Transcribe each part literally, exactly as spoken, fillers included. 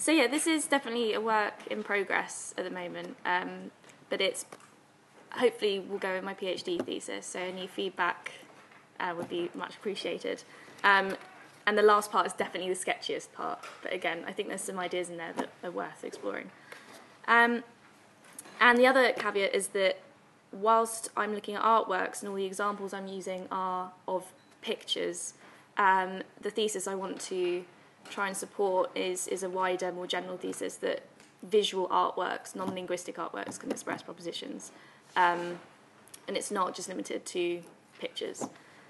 so yeah, this is definitely a work in progress at the moment, um, but it's hopefully will go in my PhD thesis, so any feedback uh, would be much appreciated. Um, and the last part is definitely the sketchiest part, but again, I think there's some ideas in there that are worth exploring. Um, and the other caveat is that whilst I'm looking at artworks and all the examples I'm using are of pictures, um, the thesis I want to try and support is, is a wider, more general thesis that visual artworks, non-linguistic artworks, can express propositions. Um, and it's not just limited to pictures.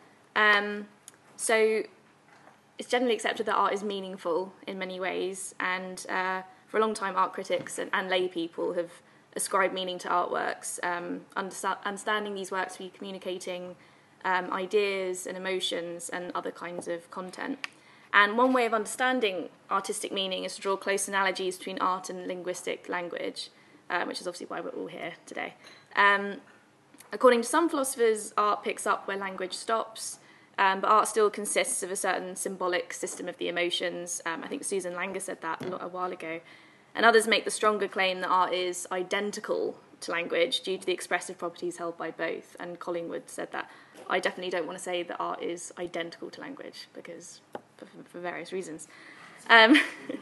Um, so it's generally accepted that art is meaningful in many ways, and uh, for a long time art critics and, and lay people have ascribed meaning to artworks, um, understa- understanding these works to be communicating um, ideas and emotions and other kinds of content. And one way of understanding artistic meaning is to draw close analogies between art and linguistic language, um, which is obviously why we're all here today. Um, according to some philosophers, art picks up where language stops, um, but art still consists of a certain symbolic system of the emotions. Um, I think Susan Langer said that a, a while ago. And others make the stronger claim that art is identical to language due to the expressive properties held by both. And Collingwood said that. I definitely don't want to say that art is identical to language, because for, for various reasons. Um,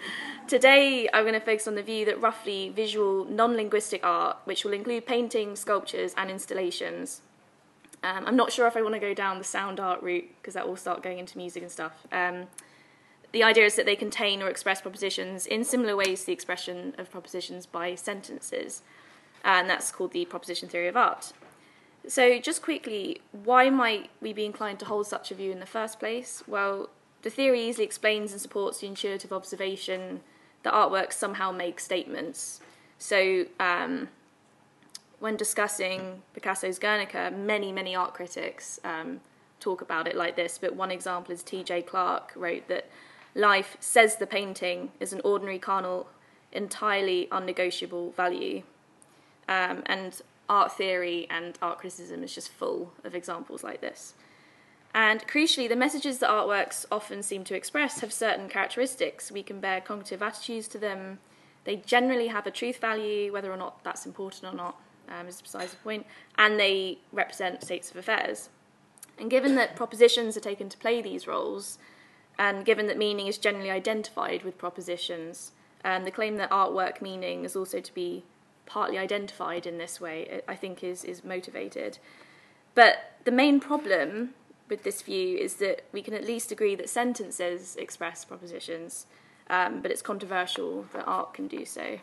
today, I'm going to focus on the view that roughly visual, non-linguistic art, which will include paintings, sculptures, and installations. Um, I'm not sure if I want to go down the sound art route, because that will start going into music and stuff. Um, the idea is that they contain or express propositions in similar ways to the expression of propositions by sentences, and that's called the proposition theory of art. So just quickly, why might we be inclined to hold such a view in the first place? Well, the theory easily explains and supports the intuitive observation that artworks somehow make statements. So um, when discussing Picasso's Guernica, many, many art critics um, talk about it like this, but one example is T J Clarke wrote that life, says the painting, is an ordinary, carnal, entirely unnegotiable value. Um, and art theory and art criticism is just full of examples like this. And crucially, the messages that artworks often seem to express have certain characteristics. We can bear cognitive attitudes to them. They generally have a truth value, whether or not that's important or not um, is besides the point, and they represent states of affairs. And given that propositions are taken to play these roles, and given that meaning is generally identified with propositions, and the claim that artwork meaning is also to be partly identified in this way, I think is, is motivated. But the main problem with this view is that we can at least agree that sentences express propositions, um, but it's controversial that art can do so.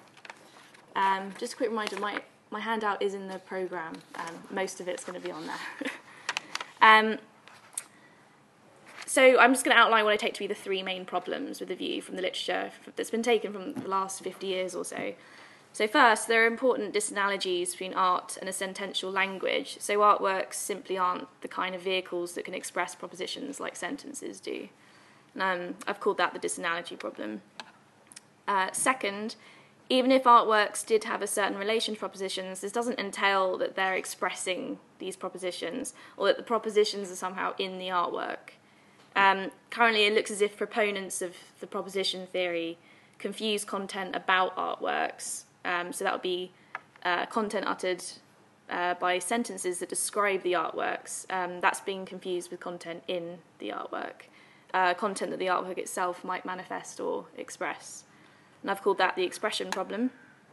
Um, just a quick reminder, my, my handout is in the programme. Um, most of it's going to be on there. um, so I'm just going to outline what I take to be the three main problems with the view from the literature that's been taken from the last fifty years or so. So first, there are important disanalogies between art and a sentential language. So artworks simply aren't the kind of vehicles that can express propositions like sentences do. Um, I've called that the disanalogy problem. Uh, second, even if artworks did have a certain relation to propositions, this doesn't entail that they're expressing these propositions or that the propositions are somehow in the artwork. Um, currently, it looks as if proponents of the proposition theory confuse content about artworks. Um, so that would be uh, content uttered uh, by sentences that describe the artworks. Um, that's being confused with content in the artwork, uh, content that the artwork itself might manifest or express. And I've called that the expression problem.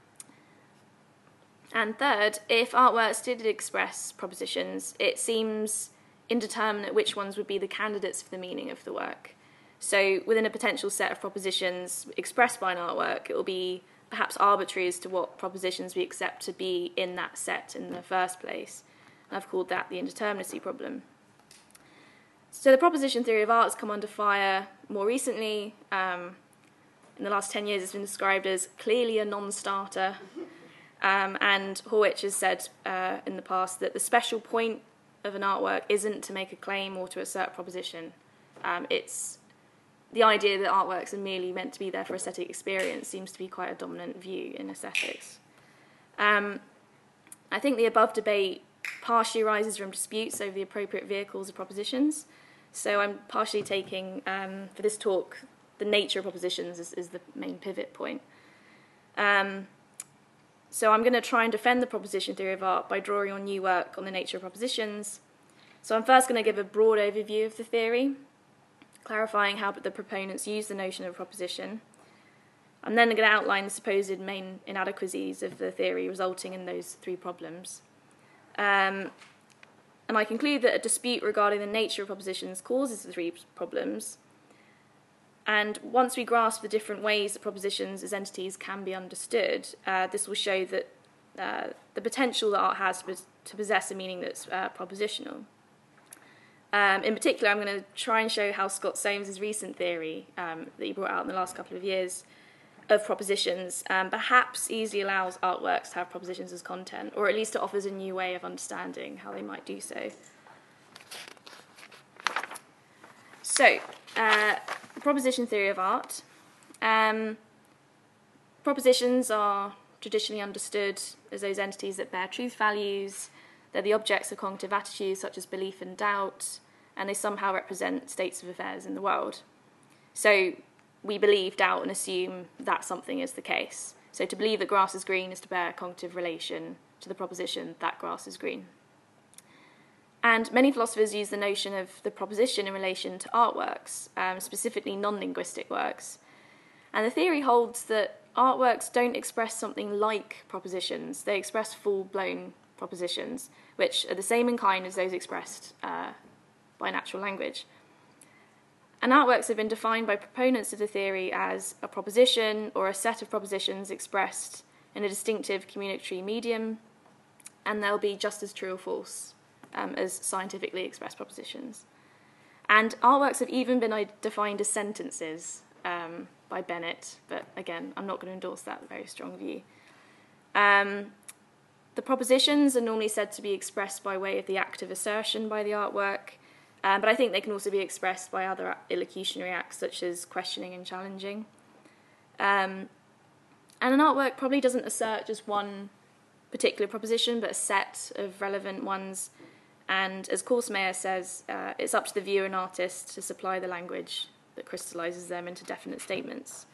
And third, if artworks did express propositions, it seems indeterminate which ones would be the candidates for the meaning of the work. So within a potential set of propositions expressed by an artwork, it will be perhaps arbitrary as to what propositions we accept to be in that set in the first place. And I've called that the indeterminacy problem. So the proposition theory of art has come under fire more recently. Um, in the last ten years, it's been described as clearly a non-starter. Um, and Horwich has said uh, in the past that the special point of an artwork isn't to make a claim or to assert a proposition. Um, it's the idea that artworks are merely meant to be there for aesthetic experience seems to be quite a dominant view in aesthetics. Um, I think the above debate partially arises from disputes over the appropriate vehicles of propositions. So I'm partially taking, um, for this talk, the nature of propositions is, is the main pivot point. Um, so I'm going to try and defend the proposition theory of art by drawing on new work on the nature of propositions. So I'm first going to give a broad overview of the theory, clarifying how the proponents use the notion of a proposition. I'm then going to outline the supposed main inadequacies of the theory resulting in those three problems. Um, and I conclude that a dispute regarding the nature of propositions causes the three problems. And once we grasp the different ways that propositions as entities can be understood, uh, this will show that uh, the potential that art has to, to possess a meaning that's uh, propositional. Um, in particular, I'm going to try and show how Scott Soames' recent theory um, that he brought out in the last couple of years of propositions um, perhaps easily allows artworks to have propositions as content, or at least it offers a new way of understanding how they might do so. So, uh, the proposition theory of art. Um, propositions are traditionally understood as those entities that bear truth values. They're the objects of cognitive attitudes such as belief and doubt, and they somehow represent states of affairs in the world. So we believe, doubt, and assume that something is the case. So to believe that grass is green is to bear a cognitive relation to the proposition that grass is green. And many philosophers use the notion of the proposition in relation to artworks, um, specifically non-linguistic works. And the theory holds that artworks don't express something like propositions. They express full-blown propositions, which are the same in kind as those expressed uh, by natural language. And artworks have been defined by proponents of the theory as a proposition or a set of propositions expressed in a distinctive communicatory medium, and they'll be just as true or false um, as scientifically expressed propositions. And artworks have even been defined as sentences um, by Bennett, but again, I'm not going to endorse that very strong view. Um, the propositions are normally said to be expressed by way of the act of assertion by the artwork, Um, but I think they can also be expressed by other illocutionary acts, such as questioning and challenging. Um, and an artwork probably doesn't assert just one particular proposition, but a set of relevant ones. And as Korsmeyer says, uh, it's up to the viewer and artist to supply the language that crystallizes them into definite statements.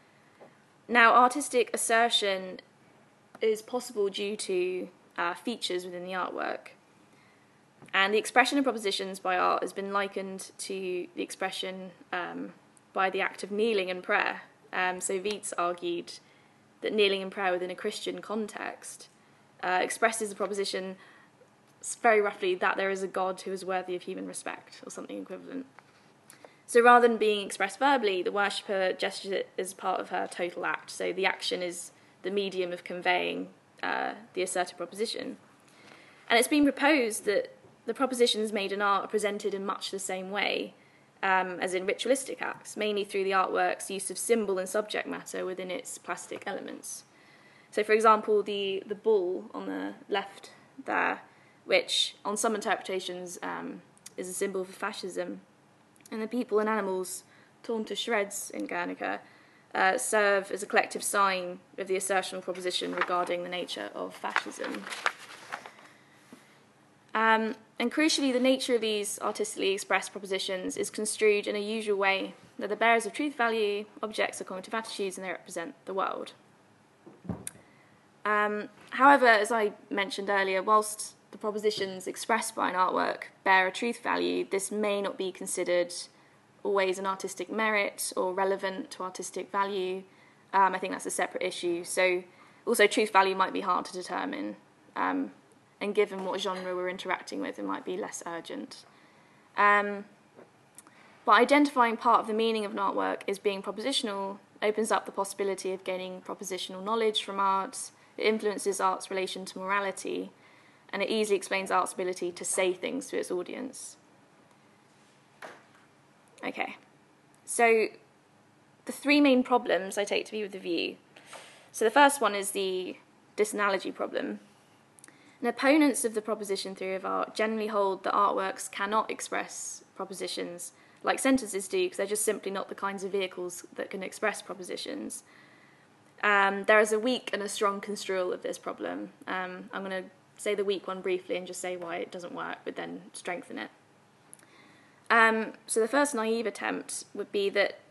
Now, artistic assertion is possible due to uh, features within the artwork. And the expression of propositions by art has been likened to the expression um, by the act of kneeling and prayer. Um, so Wietz argued that kneeling and prayer within a Christian context uh, expresses the proposition very roughly that there is a God who is worthy of human respect, or something equivalent. So rather than being expressed verbally, the worshipper gestures it as part of her total act. So the action is the medium of conveying uh, the asserted proposition. And it's been proposed that the propositions made in art are presented in much the same way um, as in ritualistic acts, mainly through the artwork's use of symbol and subject matter within its plastic elements. So, for example, the, the bull on the left there, which on some interpretations um, is a symbol for fascism, and the people and animals torn to shreds in Guernica uh, serve as a collective sign of the assertional proposition regarding the nature of fascism. Um, and crucially, the nature of these artistically expressed propositions is construed in a usual way, that the bearers of truth value, objects of cognitive attitudes, and they represent the world. Um, however, as I mentioned earlier, whilst the propositions expressed by an artwork bear a truth value, this may not be considered always an artistic merit or relevant to artistic value. Um, I think that's a separate issue. So also truth value might be hard to determine. Um, and given what genre we're interacting with, it might be less urgent. Um, but identifying part of the meaning of an artwork as being propositional opens up the possibility of gaining propositional knowledge from art. It influences art's relation to morality, and it easily explains art's ability to say things to its audience. Okay, so the three main problems I take to be with the view. So the first one is the disanalogy problem. And opponents of the proposition theory of art generally hold that artworks cannot express propositions like sentences do, because they're just simply not the kinds of vehicles that can express propositions. Um, there is a weak and a strong construal of this problem. Um, I'm going to say the weak one briefly and just say why it doesn't work, but then strengthen it. Um, so the first naive attempt would be that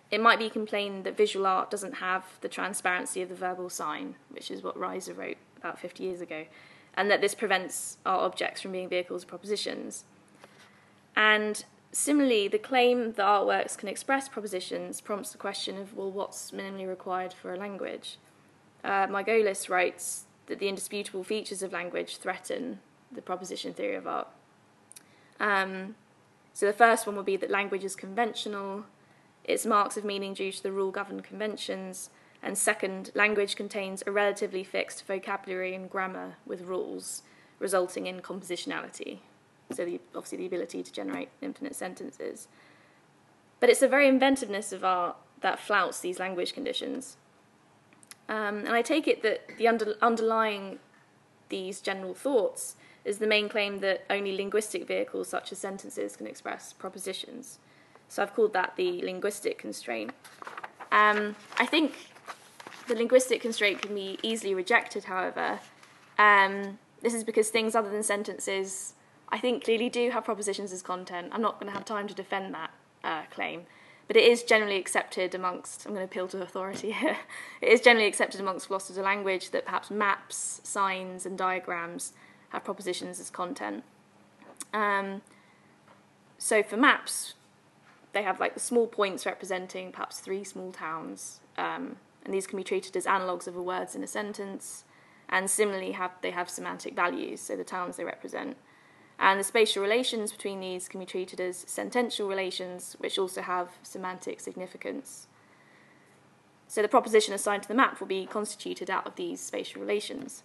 it might be complained that visual art doesn't have the transparency of the verbal sign, which is what Reiser wrote about fifty years ago, and that this prevents art objects from being vehicles of propositions. And similarly, the claim that artworks can express propositions prompts the question of, well, what's minimally required for a language? Uh, Margolis writes that the indisputable features of language threaten the proposition theory of art. Um, so the first one would be that language is conventional, its marks of meaning due to the rule-governed conventions, and second, language contains a relatively fixed vocabulary and grammar with rules, resulting in compositionality. So the, obviously the ability to generate infinite sentences. But it's the very inventiveness of art that flouts these language conditions. Um, and I take it that the under, underlying these general thoughts is the main claim that only linguistic vehicles such as sentences can express propositions. So I've called that the linguistic constraint. Um, I think the linguistic constraint can be easily rejected, however. Um, this is because things other than sentences, I think, clearly do have propositions as content. I'm not going to have time to defend that uh, claim. But it is generally accepted amongst, I'm going to appeal to authority here, it is generally accepted amongst philosophers of language that perhaps maps, signs, and diagrams have propositions as content. Um, so for maps, they have like the small points representing perhaps three small towns, um, and these can be treated as analogues of the words in a sentence, and similarly have, they have semantic values, so the towns they represent. And the spatial relations between these can be treated as sentential relations, which also have semantic significance. So the proposition assigned to the map will be constituted out of these spatial relations.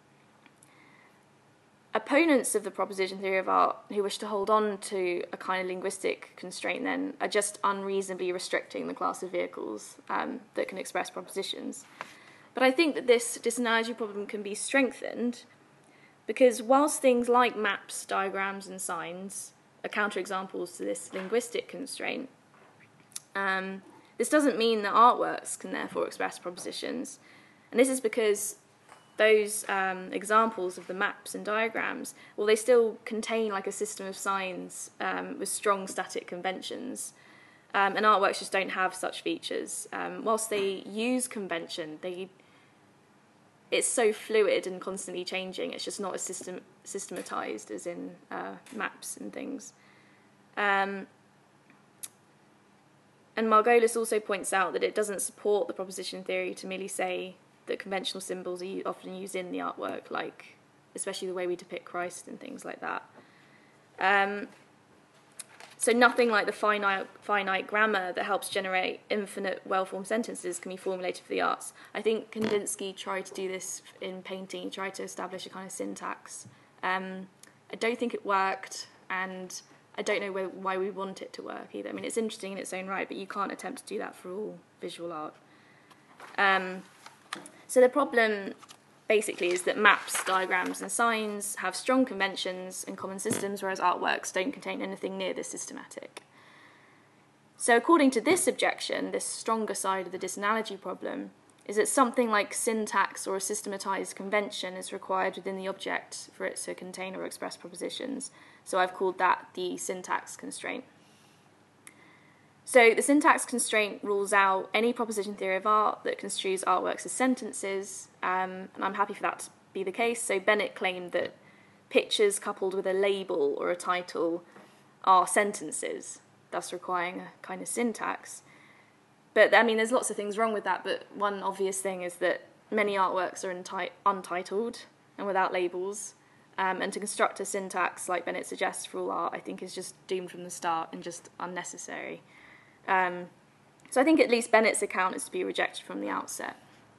Opponents of the proposition theory of art who wish to hold on to a kind of linguistic constraint then are just unreasonably restricting the class of vehicles um, that can express propositions. But I think that this disanalogy problem can be strengthened because whilst things like maps, diagrams, and signs are counterexamples to this linguistic constraint, um, this doesn't mean that artworks can therefore express propositions. And this is because those um, examples of the maps and diagrams, well, they still contain like a system of signs um, with strong static conventions. Um, and artworks just don't have such features. Um, whilst they use convention, they it's so fluid and constantly changing. It's just not as system, systematized as in uh, maps and things. Um, and Margolis also points out that it doesn't support the proposition theory to merely say that conventional symbols are often used in the artwork, like especially the way we depict Christ and things like that. Um, so nothing like the finite, finite grammar that helps generate infinite well-formed sentences can be formulated for the arts. I think Kandinsky tried to do this in painting. He tried to establish a kind of syntax. Um, I don't think it worked, and I don't know where, why we want it to work either. I mean, it's interesting in its own right, but you can't attempt to do that for all visual art. Um, so the problem basically is that maps, diagrams, and signs have strong conventions and common systems, whereas artworks don't contain anything near this systematic. So according to this objection, this stronger side of the disanalogy problem is that something like syntax or a systematized convention is required within the object for it to contain or express propositions. So I've called that the syntax constraint. So the syntax constraint rules out any proposition theory of art that construes artworks as sentences, um, and I'm happy for that to be the case. So Bennett claimed that pictures coupled with a label or a title are sentences, thus requiring a kind of syntax. But, I mean, there's lots of things wrong with that, but one obvious thing is that many artworks are enti- untitled and without labels, um, and to construct a syntax like Bennett suggests for all art, I think is just doomed from the start and just unnecessary. Um, so I think at least Bennett's account is to be rejected from the outset.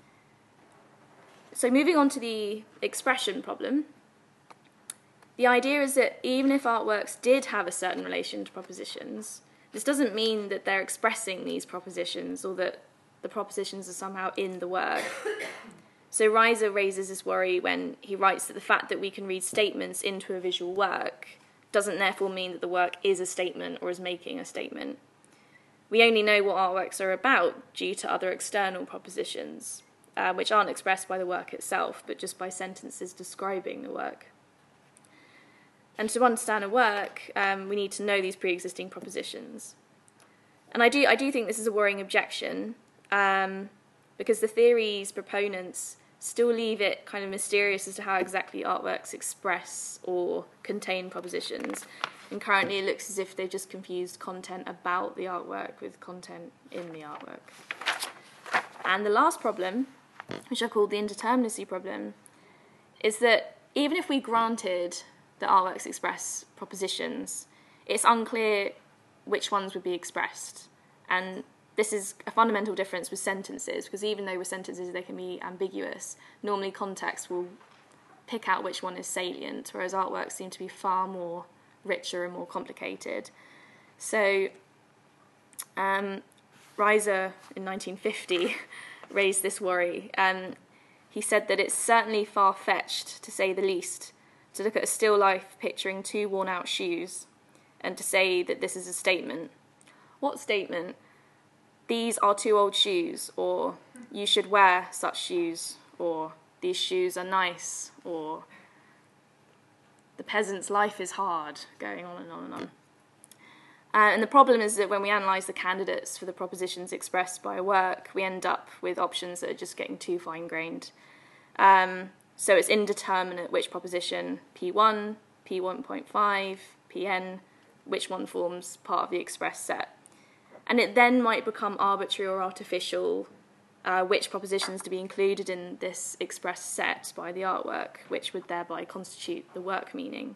So moving on to the expression problem, the idea is that even if artworks did have a certain relation to propositions, this doesn't mean that they're expressing these propositions or that the propositions are somehow in the work. So Reiser raises this worry when he writes that the fact that we can read statements into a visual work doesn't therefore mean that the work is a statement or is making a statement. We only know what artworks are about due to other external propositions, uh, which aren't expressed by the work itself, but just by sentences describing the work. And to understand a work, um, we need to know these pre-existing propositions. And I do, I do think this is a worrying objection, um, because the theory's proponents still leave it kind of mysterious as to how exactly artworks express or contain propositions. And currently it looks as if they've just confused content about the artwork with content in the artwork. And the last problem, which I call the indeterminacy problem, is that even if we granted that artworks express propositions, it's unclear which ones would be expressed. And this is a fundamental difference with sentences, because even though with sentences they can be ambiguous, normally context will pick out which one is salient, whereas artworks seem to be far more richer and more complicated. So um, Reiser in nineteen fifty raised this worry. Um, he said that it's certainly far-fetched, to say the least, to look at a still life picturing two worn-out shoes and to say that this is a statement. What statement? These are two old shoes, or you should wear such shoes, or these shoes are nice, or the peasant's life is hard, going on and on and on. Uh, and the problem is that when we analyse the candidates for the propositions expressed by a work, we end up with options that are just getting too fine-grained. Um, so it's indeterminate which proposition, P one, P one point five, P n, which one forms part of the express set. And it then might become arbitrary or artificial uh, which propositions to be included in this express set by the artwork, which would thereby constitute the work meaning.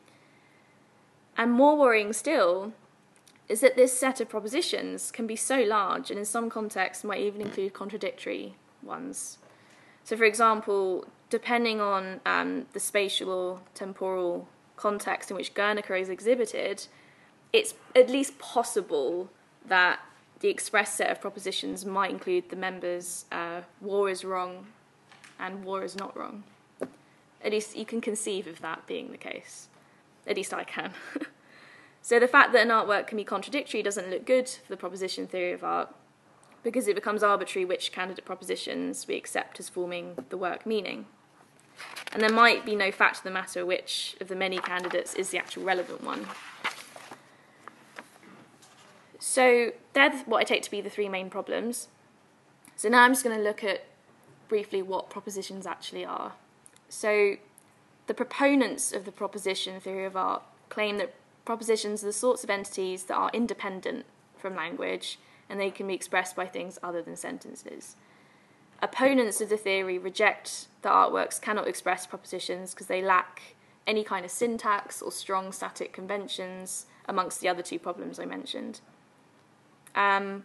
And more worrying still is that this set of propositions can be so large and in some contexts might even include contradictory ones. So for example, depending on um, the spatial or temporal context in which Guernica is exhibited, it's at least possible that the express set of propositions might include the members uh, war is wrong and war is not wrong. At least you can conceive of that being the case. At least I can. So the fact that an artwork can be contradictory doesn't look good for the proposition theory of art, because it becomes arbitrary which candidate propositions we accept as forming the work meaning. And there might be no fact of the matter which of the many candidates is the actual relevant one. So they're what I take to be the three main problems. So now I'm just going to look at briefly what propositions actually are. So the proponents of the proposition theory of art claim that propositions are the sorts of entities that are independent from language and they can be expressed by things other than sentences. Opponents of the theory reject that artworks cannot express propositions because they lack any kind of syntax or strong static conventions, amongst the other two problems I mentioned. Um,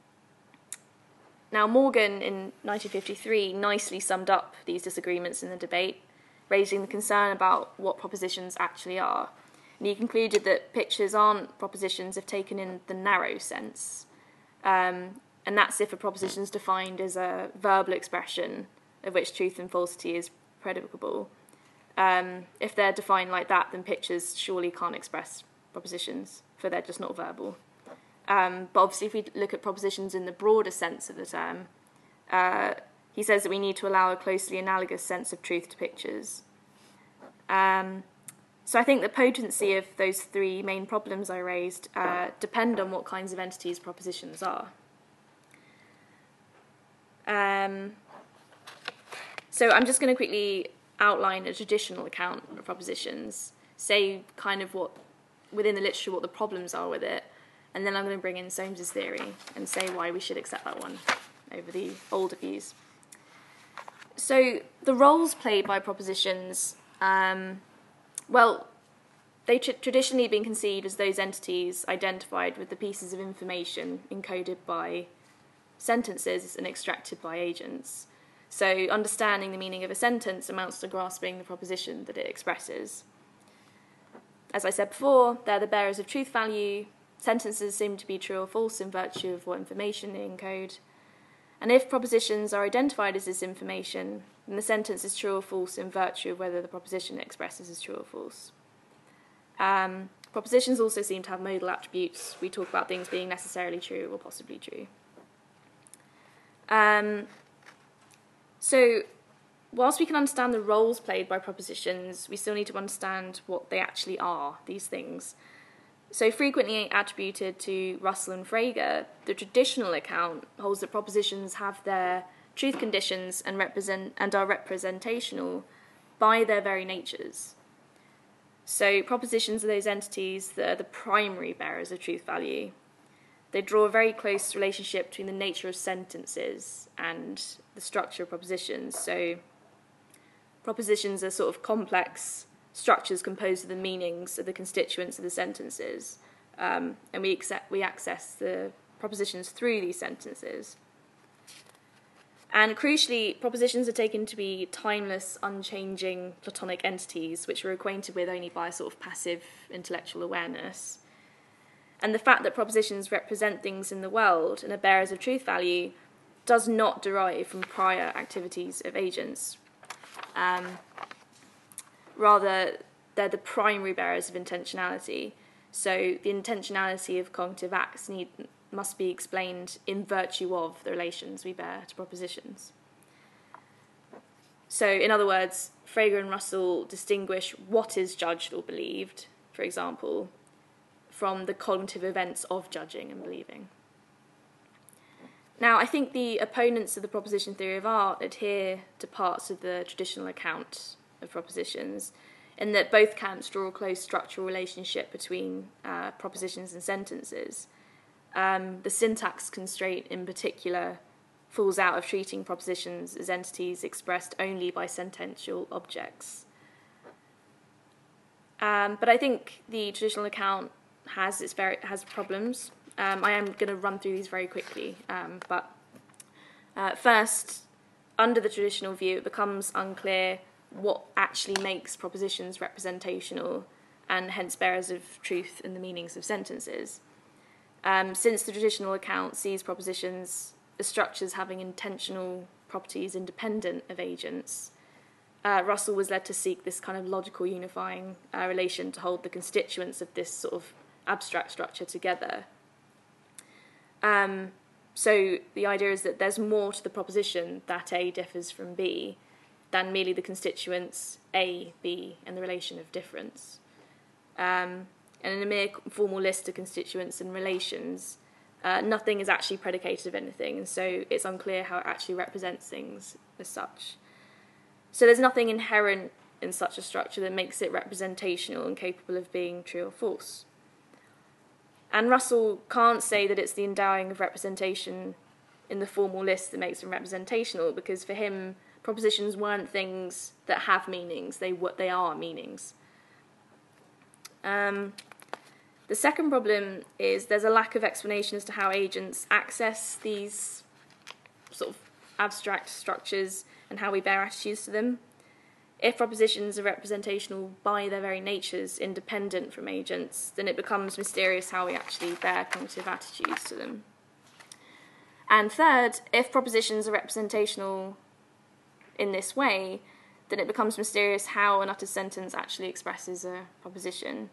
now, Morgan in nineteen fifty-three nicely summed up these disagreements in the debate, raising the concern about what propositions actually are. And he concluded that pictures aren't propositions if taken in the narrow sense. Um, and that's if a proposition is defined as a verbal expression of which truth and falsity is predicable. Um, if they're defined like that, then pictures surely can't express propositions, for they're just not verbal. Um, but obviously if we look at propositions in the broader sense of the term, uh, he says that we need to allow a closely analogous sense of truth to pictures. Um, so I think the potency of those three main problems I raised uh, depend on what kinds of entities propositions are. Um, so I'm just going to quickly outline a traditional account of propositions, say kind of what, within the literature, what the problems are with it, and then I'm going to bring in Solmes's theory and say why we should accept that one over the older views. So the roles played by propositions, um, well, they've tr- traditionally been conceived as those entities identified with the pieces of information encoded by sentences and extracted by agents. So understanding the meaning of a sentence amounts to grasping the proposition that it expresses. As I said before, they're the bearers of truth value. Sentences seem to be true or false in virtue of what information they encode. And if propositions are identified as this information, then the sentence is true or false in virtue of whether the proposition it expresses is true or false. Um, propositions also seem to have modal attributes. We talk about things being necessarily true or possibly true. Um, so, whilst we can understand the roles played by propositions, we still need to understand what they actually are, these things. So frequently attributed to Russell and Frege, the traditional account holds that propositions have their truth conditions and represent and are representational by their very natures. So propositions are those entities that are the primary bearers of truth value. They draw a very close relationship between the nature of sentences and the structure of propositions. So propositions are sort of complex structures composed of the meanings of the constituents of the sentences, um, and we, accept, we access the propositions through these sentences. And crucially, propositions are taken to be timeless, unchanging Platonic entities, which we're acquainted with only by a sort of passive intellectual awareness. And the fact that propositions represent things in the world and are bearers of truth value does not derive from prior activities of agents. Um, rather, they're the primary bearers of intentionality. So the intentionality of cognitive acts need, must be explained in virtue of the relations we bear to propositions. So, in other words, Frege and Russell distinguish what is judged or believed, for example, from the cognitive events of judging and believing. Now, I think the opponents of the proposition theory of art adhere to parts of the traditional account of propositions, in that both camps draw a close structural relationship between uh, propositions and sentences. Um, the syntax constraint, in particular, falls out of treating propositions as entities expressed only by sentential objects. Um, but I think the traditional account has its very has problems. Um, I am going to run through these very quickly. Um, but uh, first, under the traditional view, it becomes unclear what actually makes propositions representational and hence bearers of truth in the meanings of sentences. Um, since the traditional account sees propositions as structures having intentional properties independent of agents, uh, Russell was led to seek this kind of logical unifying uh, relation to hold the constituents of this sort of abstract structure together. Um, so the idea is that there's more to the proposition that A differs from B than merely the constituents A, B, and the relation of difference. Um, and in a mere formal list of constituents and relations, uh, nothing is actually predicated of anything, and so it's unclear how it actually represents things as such. So there's nothing inherent in such a structure that makes it representational and capable of being true or false. And Russell can't say that it's the endowing of representation in the formal list that makes them representational, because for him, propositions weren't things that have meanings, they they are meanings. Um, the second problem is there's a lack of explanation as to how agents access these sort of abstract structures and how we bear attitudes to them. If propositions are representational by their very natures, independent from agents, then it becomes mysterious how we actually bear cognitive attitudes to them. And third, if propositions are representational in this way, then it becomes mysterious how an uttered sentence actually expresses a proposition.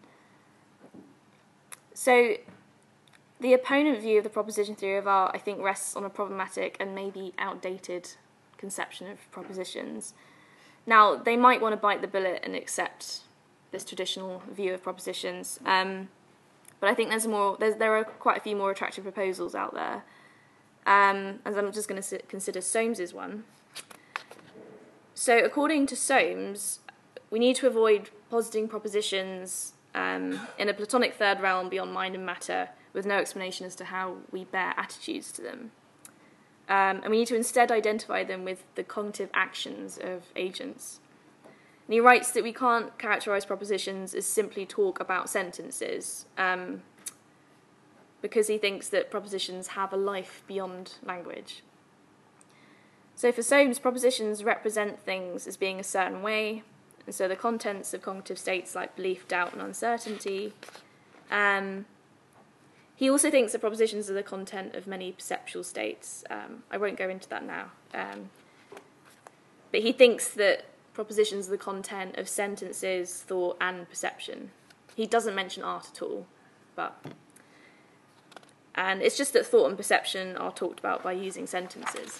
So the opponent view of the proposition theory of art, I think, rests on a problematic and maybe outdated conception of propositions. Now, they might want to bite the bullet and accept this traditional view of propositions, um, but I think there's more. There's, there are quite a few more attractive proposals out there, um, as I'm just going to consider Soames's one. So, according to Soames, we need to avoid positing propositions um, in a Platonic third realm beyond mind and matter, with no explanation as to how we bear attitudes to them. Um, and we need to instead identify them with the cognitive actions of agents. And he writes that we can't characterise propositions as simply talk about sentences, um, because he thinks that propositions have a life beyond language. So for Soames, propositions represent things as being a certain way, and so the contents of cognitive states like belief, doubt, and uncertainty. Um, He also thinks that propositions are the content of many perceptual states. Um, I won't go into that now. Um, but he thinks that propositions are the content of sentences, thought, and perception. He doesn't mention art at all, but... And it's just that thought and perception are talked about by using sentences.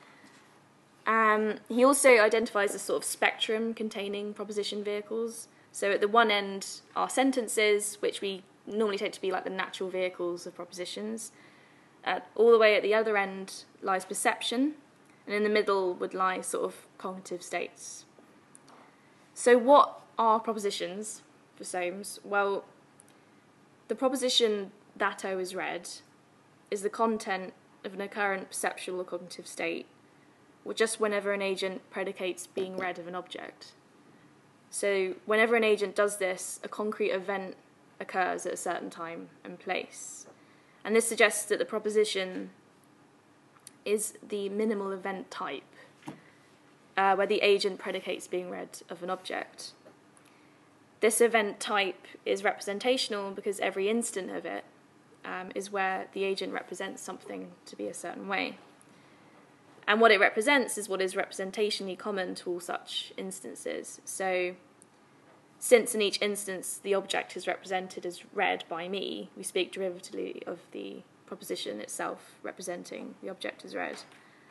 Um, he also identifies a sort of spectrum containing proposition vehicles. So at the one end are sentences, which we normally take to be like the natural vehicles of propositions. Uh, all the way at the other end lies perception, and in the middle would lie sort of cognitive states. So what are propositions for Soames? Well, the proposition that O is read is the content of an occurrent perceptual or cognitive state, or just whenever an agent predicates being read of an object. So whenever an agent does this, a concrete event occurs at a certain time and place. And this suggests that the proposition is the minimal event type, uh, where the agent predicates being read of an object. This event type is representational because every instant of it um, is where the agent represents something to be a certain way. And what it represents is what is representationally common to all such instances. So, since in each instance the object is represented as read by me, we speak derivatively of the proposition itself representing the object as read.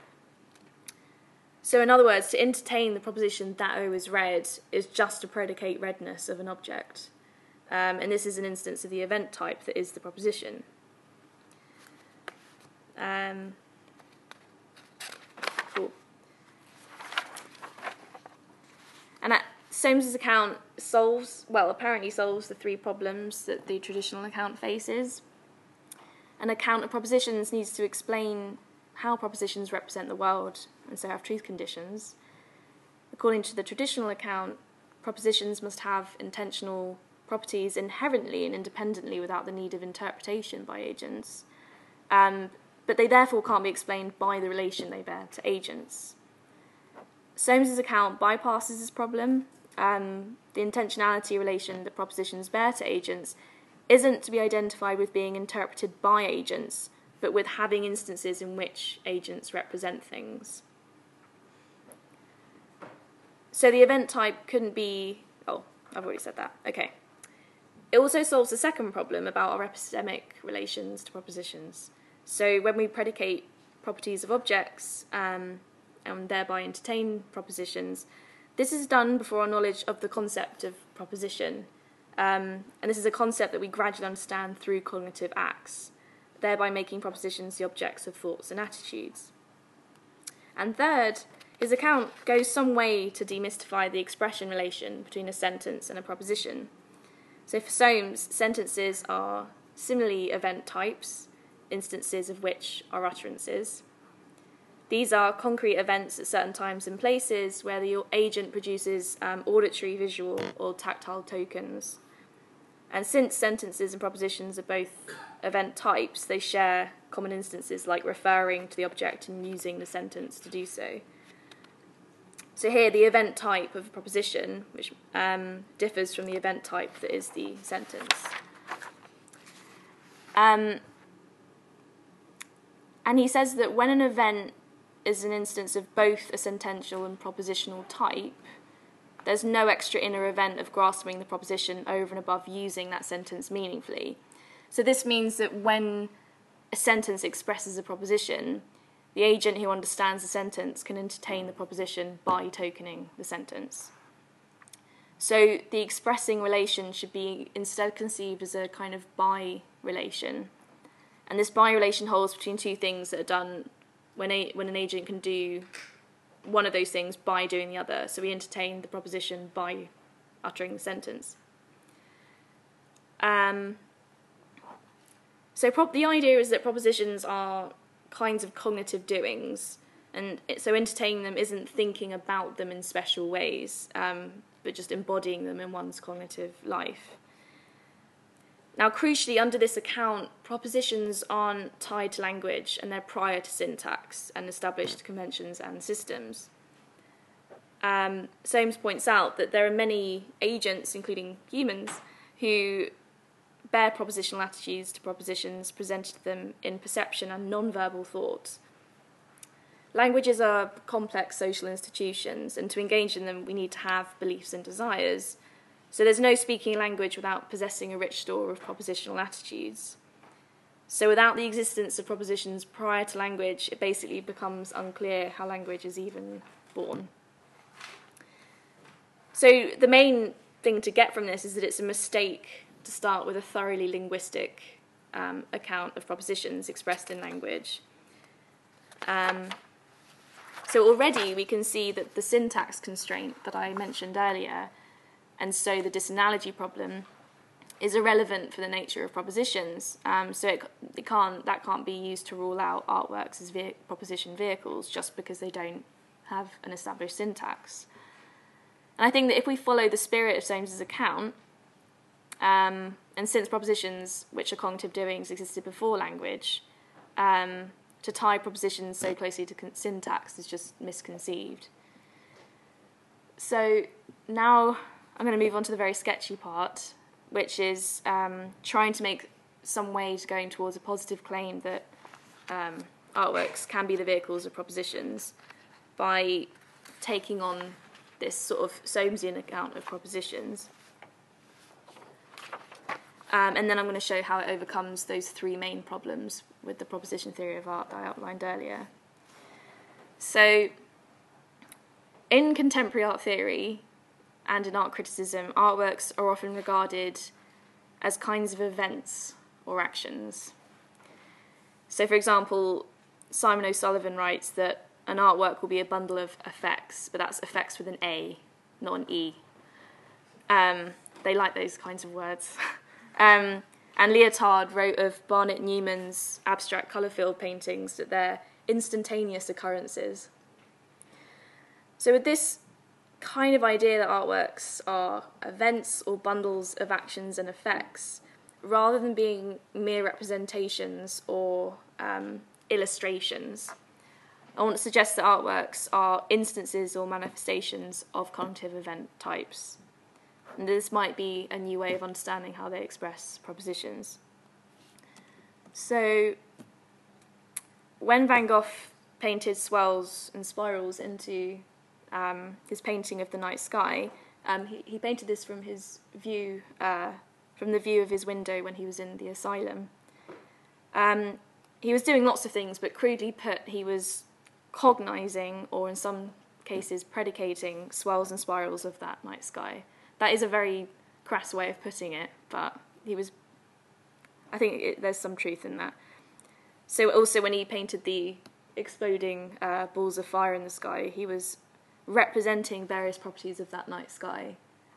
So in other words, to entertain the proposition that O is read is just to predicate readness of an object. Um, and this is an instance of the event type that is the proposition. Um, cool. And that Soames's account solves, well, apparently solves the three problems that the traditional account faces. An account of propositions needs to explain how propositions represent the world and so have truth conditions. According to the traditional account, propositions must have intentional properties inherently and independently without the need of interpretation by agents, um, but they therefore can't be explained by the relation they bear to agents. Soames's account bypasses this problem. Um, the intentionality relation that propositions bear to agents isn't to be identified with being interpreted by agents, but with having instances in which agents represent things. So the event type couldn't be... Oh, I've already said that. Okay. It also solves the second problem about our epistemic relations to propositions. So when we predicate properties of objects um, and thereby entertain propositions, this is done before our knowledge of the concept of proposition. Um, and this is a concept that we gradually understand through cognitive acts, thereby making propositions the objects of thoughts and attitudes. And third, his account goes some way to demystify the expression relation between a sentence and a proposition. So for Soames, sentences are similarly event types, instances of which are utterances. These are concrete events at certain times and places where the agent produces um, auditory, visual, or tactile tokens. And since sentences and propositions are both event types, they share common instances like referring to the object and using the sentence to do so. So here, the event type of a proposition, which um, differs from the event type that is the sentence. Um, and he says that when an event is an instance of both a sentential and propositional type, there's no extra inner event of grasping the proposition over and above using that sentence meaningfully. So this means that when a sentence expresses a proposition, the agent who understands the sentence can entertain the proposition by tokening the sentence. So the expressing relation should be instead conceived as a kind of by relation. And this by relation holds between two things that are done when, a, when an agent can do one of those things by doing the other. So we entertain the proposition by uttering the sentence. Um, so prop- the idea is that propositions are kinds of cognitive doings, and it, so entertaining them isn't thinking about them in special ways, um, but just embodying them in one's cognitive life. Now, crucially, under this account, propositions aren't tied to language and they're prior to syntax and established conventions and systems. Um, Soames points out that there are many agents, including humans, who bear propositional attitudes to propositions presented to them in perception and non-verbal thought. Languages are complex social institutions, and to engage in them we need to have beliefs and desires. So there's no speaking language without possessing a rich store of propositional attitudes. So without the existence of propositions prior to language, it basically becomes unclear how language is even born. So the main thing to get from this is that it's a mistake to start with a thoroughly linguistic um, account of propositions expressed in language. Um, so already we can see that the syntax constraint that I mentioned earlier, and so the disanalogy problem, is irrelevant for the nature of propositions. Um, so it, it can't, that can't be used to rule out artworks as ve- proposition vehicles just because they don't have an established syntax. And I think that if we follow the spirit of Solmes's account, um, and since propositions, which are cognitive doings, existed before language, um, to tie propositions so closely to con- syntax is just misconceived. So now I'm going to move on to the very sketchy part, which is um, trying to make some ways going towards a positive claim that um, artworks can be the vehicles of propositions by taking on this sort of Solmesian account of propositions. Um, and then I'm going to show how it overcomes those three main problems with the proposition theory of art that I outlined earlier. So, in contemporary art theory and in art criticism, artworks are often regarded as kinds of events or actions. So, for example, Simon O'Sullivan writes that an artwork will be a bundle of effects, but that's effects with an A, not an E. Um, they like those kinds of words. um, and Lyotard wrote of Barnett Newman's abstract colour-filled paintings that they're instantaneous occurrences. So with this kind of idea that artworks are events or bundles of actions and effects, rather than being mere representations or um, illustrations, I want to suggest that artworks are instances or manifestations of cognitive event types. And this might be a new way of understanding how they express propositions. So, when Van Gogh painted swells and spirals into um, his painting of the night sky, um, he, he painted this from his view, uh, from the view of his window when he was in the asylum. Um, he was doing lots of things, but crudely put, he was cognizing, or in some cases predicating, swells and spirals of that night sky. That is a very crass way of putting it, but he was, I think it, there's some truth in that. So also when he painted the exploding uh, balls of fire in the sky, he was representing various properties of that night sky.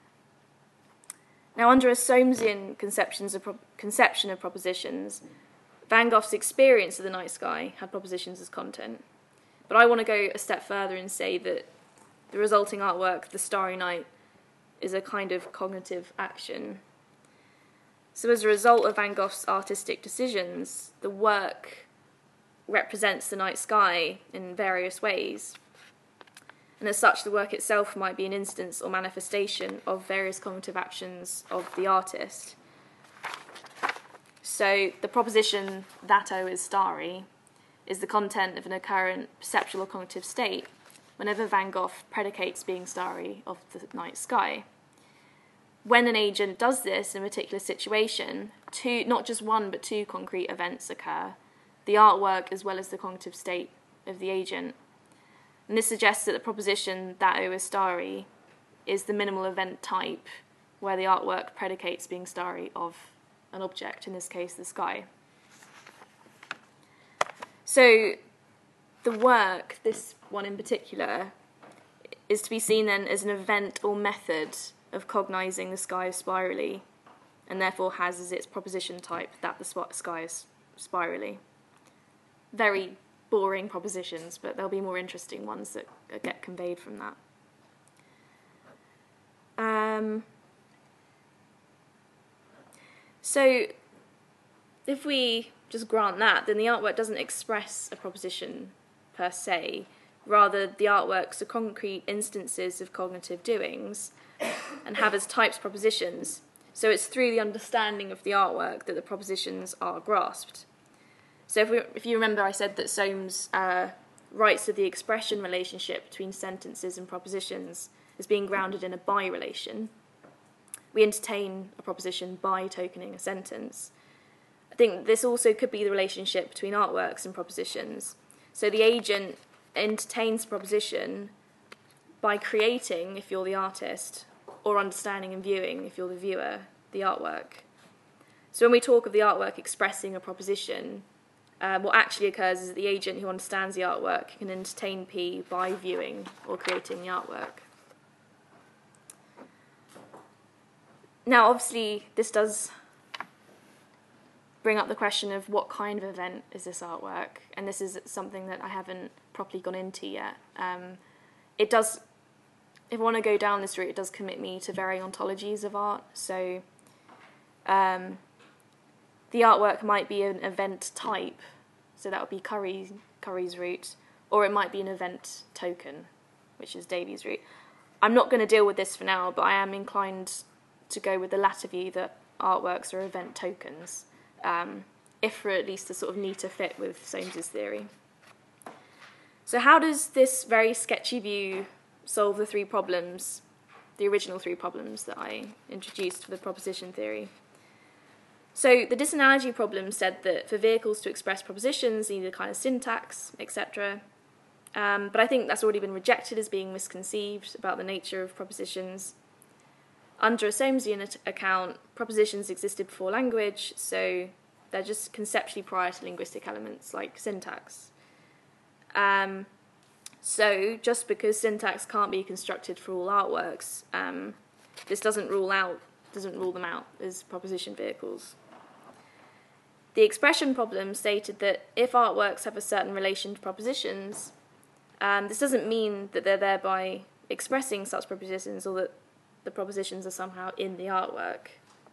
Now, under a Solmesian conceptions of pro- conception of propositions, Van Gogh's experience of the night sky had propositions as content. But I want to go a step further and say that the resulting artwork, The Starry Night, is a kind of cognitive action. So as a result of Van Gogh's artistic decisions, the work represents the night sky in various ways. And as such, the work itself might be an instance or manifestation of various cognitive actions of the artist. So the proposition, that O is starry, is the content of an occurrent perceptual or cognitive state whenever Van Gogh predicates being starry of the night sky. When an agent does this in a particular situation, two, not just one but two concrete events occur, the artwork as well as the cognitive state of the agent. And this suggests that the proposition, that O is starry, is the minimal event type where the artwork predicates being starry of an object, in this case the sky. So the work, this one in particular, is to be seen then as an event or method of cognizing the sky is spirally, and therefore has as its proposition type that the sky is spirally. Very boring propositions, but there'll be more interesting ones that get conveyed from that. Um, so if we just grant that, then the artwork doesn't express a proposition per se. Rather, the artworks are concrete instances of cognitive doings and have as types propositions. So it's through the understanding of the artwork that the propositions are grasped. So if, we, if you remember, I said that Solmes uh, writes of the expression relationship between sentences and propositions as being grounded in a by relation. We entertain a proposition by tokening a sentence. I think this also could be the relationship between artworks and propositions. So the agent entertains proposition by creating, if you're the artist, or understanding and viewing, if you're the viewer, the artwork. So when we talk of the artwork expressing a proposition, um, what actually occurs is that the agent who understands the artwork can entertain P by viewing or creating the artwork. Now, obviously, this does bring up the question of what kind of event is this artwork, and this is something that I haven't properly gone into yet. Um, it does, if I want to go down this route, it does commit me to varying ontologies of art. So um, the artwork might be an event type, so that would be Curry, Curry's route, or it might be an event token, which is Davies' route. I'm not going to deal with this for now, but I am inclined to go with the latter view, that artworks are event tokens, um, if for at least a sort of neater fit with Solmes's theory. So how does this very sketchy view solve the three problems, the original three problems that I introduced for the proposition theory? So the disanalogy problem said that for vehicles to express propositions, you need a kind of syntax, et cetera. Um, but I think that's already been rejected as being misconceived about the nature of propositions. Under a Solmesian account, propositions existed before language, so they're just conceptually prior to linguistic elements like syntax. Um, so just because syntax can't be constructed for all artworks, um, this doesn't rule out, doesn't rule them out as proposition vehicles. The expression problem stated that if artworks have a certain relation to propositions, um, this doesn't mean that they're thereby expressing such propositions or that the propositions are somehow in the artwork.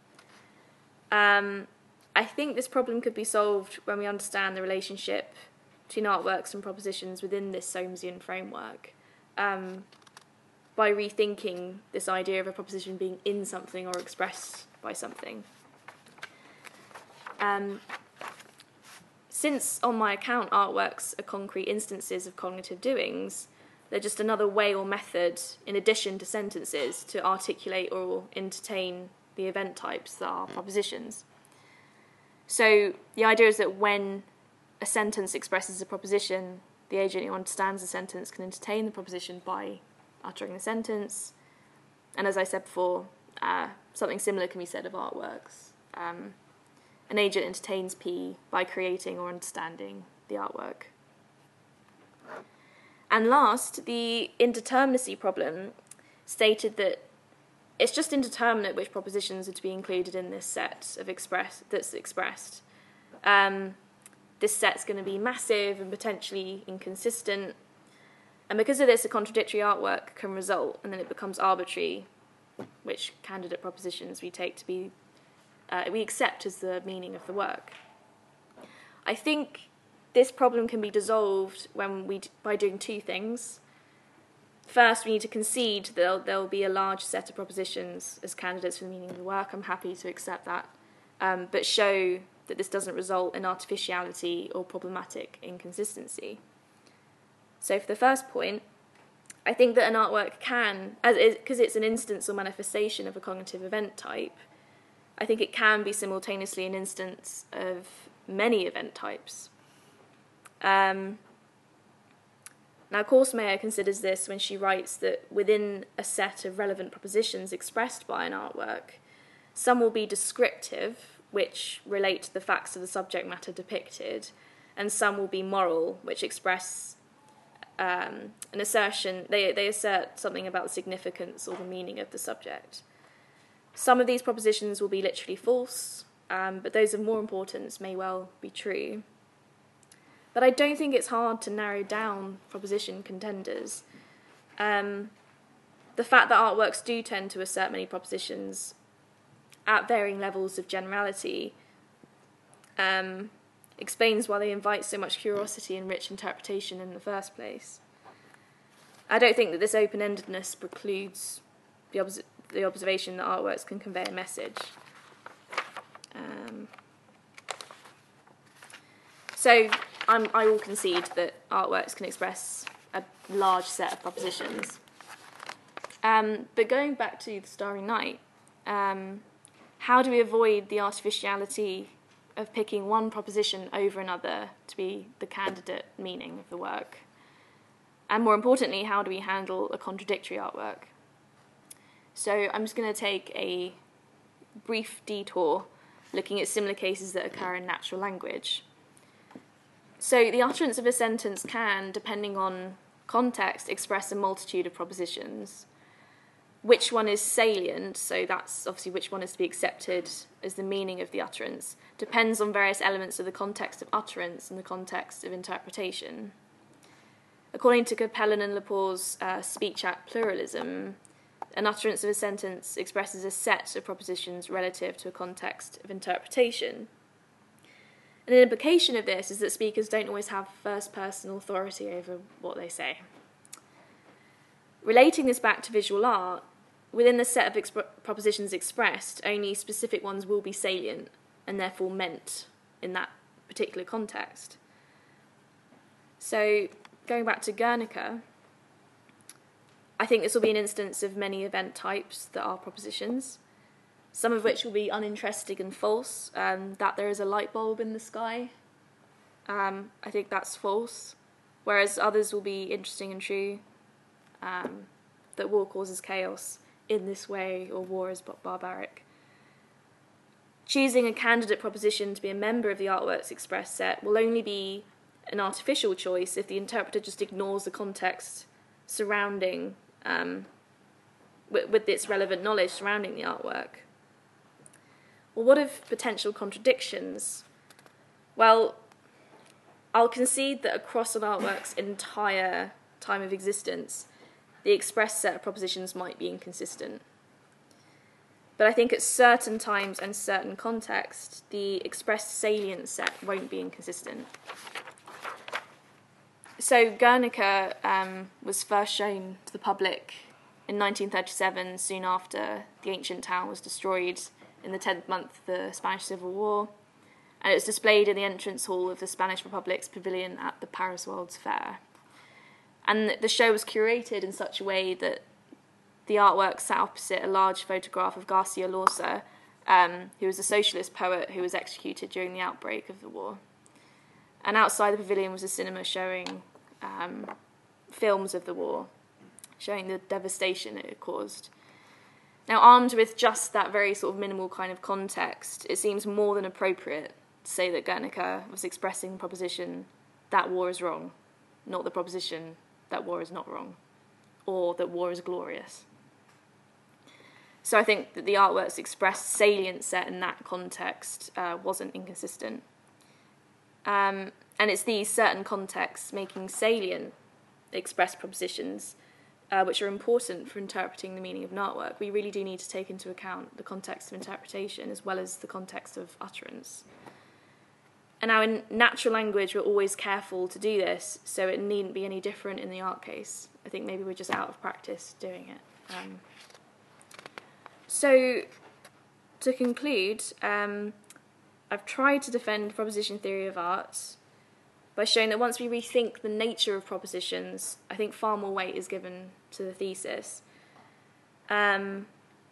Um, I think this problem could be solved when we understand the relationship between artworks and propositions within this Solmesian framework, um, by rethinking this idea of a proposition being in something or expressed by something. Um, since, on my account, artworks are concrete instances of cognitive doings, they're just another way or method, in addition to sentences, to articulate or entertain the event types that are propositions. So the idea is that when a sentence expresses a proposition, the agent who understands the sentence can entertain the proposition by uttering the sentence. And as I said before, uh, something similar can be said of artworks. Um, an agent entertains P by creating or understanding the artwork. And last, the indeterminacy problem stated that it's just indeterminate which propositions are to be included in this set of express that's expressed. Um, this set's going to be massive and potentially inconsistent, and because of this, a contradictory artwork can result, and then it becomes arbitrary, which candidate propositions we take to be, uh, we accept as the meaning of the work. I think this problem can be dissolved when we, by doing two things. First, we need to concede that there'll, there'll be a large set of propositions as candidates for the meaning of the work. I'm happy to accept that, um, but show that this doesn't result in artificiality or problematic inconsistency. So for the first point, I think that an artwork can, as because it's an instance or manifestation of a cognitive event type, I think it can be simultaneously an instance of many event types. Um, now, Korsmeyer considers this when she writes that within a set of relevant propositions expressed by an artwork, some will be descriptive, which relate to the facts of the subject matter depicted, and some will be moral, which express um, an assertion, they, they assert something about the significance or the meaning of the subject. Some of these propositions will be literally false, um, but those of more importance may well be true. But I don't think it's hard to narrow down proposition contenders. Um, the fact that artworks do tend to assert many propositions at varying levels of generality um, explains why they invite so much curiosity and rich interpretation in the first place. I don't think that this open-endedness precludes the, obs- the observation that artworks can convey a message. Um, so I'm, I will concede that artworks can express a large set of propositions. Um, but going back to The Starry Night, um, how do we avoid the artificiality of picking one proposition over another to be the candidate meaning of the work? And more importantly, how do we handle a contradictory artwork? So I'm just going to take a brief detour looking at similar cases that occur in natural language. So the utterance of a sentence can, depending on context, express a multitude of propositions. Which one is salient, so that's obviously which one is to be accepted as the meaning of the utterance, depends on various elements of the context of utterance and the context of interpretation. According to Capellan and Lepore's uh, Speech Act Pluralism, an utterance of a sentence expresses a set of propositions relative to a context of interpretation. And an implication of this is that speakers don't always have first-person authority over what they say. Relating this back to visual art, within the set of exp- propositions expressed, only specific ones will be salient and therefore meant in that particular context. So, going back to Guernica, I think this will be an instance of many event types that are propositions, some of which will be uninteresting and false, um, that there is a light bulb in the sky. Um, I think that's false, whereas others will be interesting and true, um, that war causes chaos in this way, or war is barbaric. Choosing a candidate proposition to be a member of the artwork's express set will only be an artificial choice if the interpreter just ignores the context surrounding, um, with, with its relevant knowledge surrounding the artwork. Well, what of potential contradictions? Well, I'll concede that across an artwork's entire time of existence, the express set of propositions might be inconsistent. But I think at certain times and certain contexts, the expressed salient set won't be inconsistent. So Guernica um, was first shown to the public in nineteen thirty-seven, soon after the ancient town was destroyed in the tenth month of the Spanish Civil War, and it was displayed in the entrance hall of the Spanish Republic's pavilion at the Paris World's Fair. And the show was curated in such a way that the artwork sat opposite a large photograph of Garcia Lorca, um, who was a socialist poet who was executed during the outbreak of the war. And outside the pavilion was a cinema showing um, films of the war, showing the devastation it had caused. Now, armed with just that very sort of minimal kind of context, it seems more than appropriate to say that Guernica was expressing the proposition that war is wrong, not the proposition that war is not wrong, or that war is glorious. So I think that the artwork's expressed salient set in that context uh, wasn't inconsistent. Um, and it's these certain contexts making salient expressed propositions uh, which are important for interpreting the meaning of an artwork. We really do need to take into account the context of interpretation as well as the context of utterance. And now in natural language, we're always careful to do this, so it needn't be any different in the art case. I think maybe we're just out of practice doing it. Um, so, to conclude, um, I've tried to defend proposition theory of art by showing that once we rethink the nature of propositions, I think far more weight is given to the thesis. Um,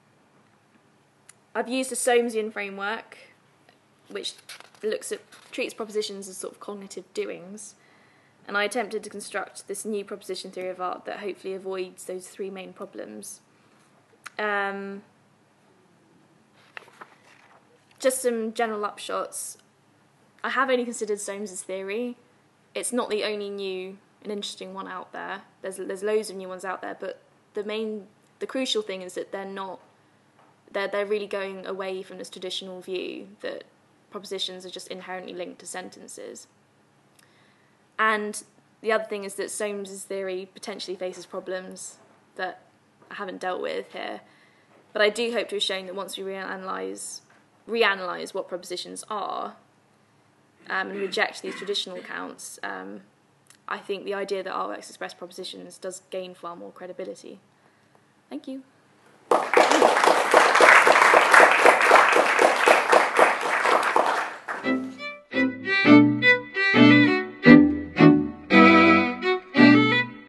I've used a Solmesian framework, which looks at treats propositions as sort of cognitive doings, and I attempted to construct this new proposition theory of art that hopefully avoids those three main problems. Um, just some general upshots. I have only considered Solmes's theory. It's not the only new and interesting one out there. There's there's loads of new ones out there, but the main, the crucial thing is that they're not, they're they're really going away from this traditional view that propositions are just inherently linked to sentences. And the other thing is that Solmes's theory potentially faces problems that I haven't dealt with here. But I do hope to have shown that once we reanalyse reanalyse what propositions are um, and reject these traditional accounts, um, I think the idea that artworks express propositions does gain far more credibility. Thank you.